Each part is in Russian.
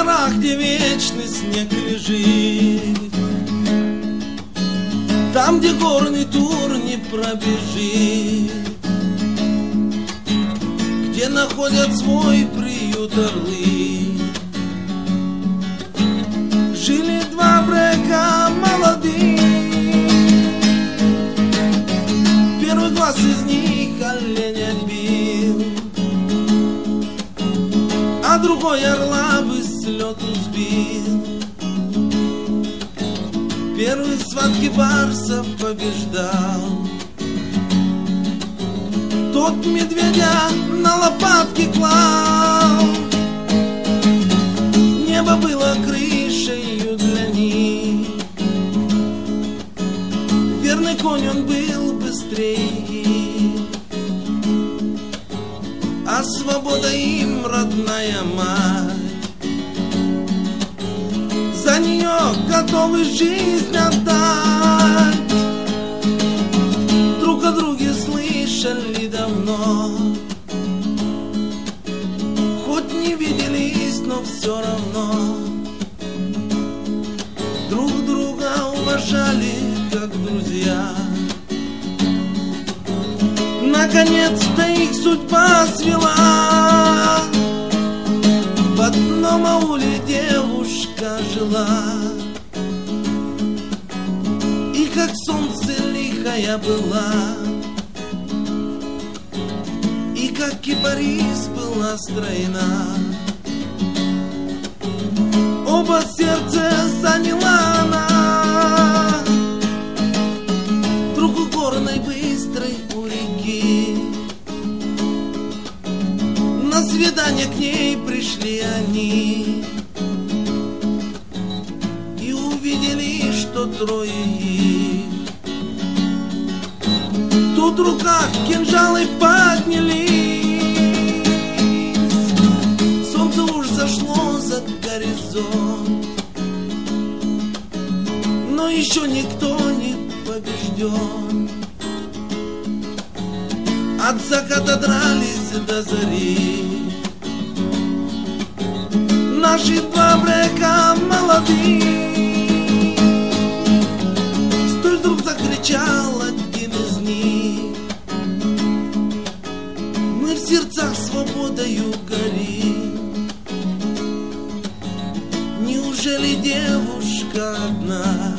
горах, где вечный снег лежит, там, где горный тур не пробежит, где находят свой приют орлы, жили два брека молодых. Первый глаз из них оленя бил, а другой орла бы с лету сбил. Первый в схватке барса побеждал, тот медведя на лопатки клал. Небо было крышею для них, верный конь он был быстрее, а свобода им родная мать. За нее готовы жизнь отдать. Друг о друге слышали давно, хоть не виделись, но все равно друг друга уважали как друзья. Наконец-то их судьба свела, в одном ауле девушка жила, и как солнце лихая была, и как кипарис была стройна. Оба сердце заняла она, друг у горной быстрой у реки. На свидание к ней пришли они и увидели, что трое их. Тут в руках кинжалы поднялись, солнце уж зашло за горизонт, но еще никто не побежден. От заката дрались до зари наши два брека молодых. Стой, вдруг закричал один из них, мы в сердцах свободою горим. Неужели девушка одна?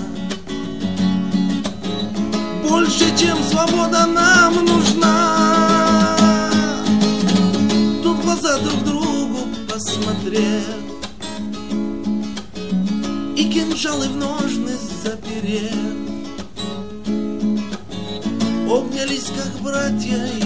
Больше, чем свобода, нам нужна. Тут глаза друг другу посмотрев, и кинжалы в ножны заперев, обнялись, как братья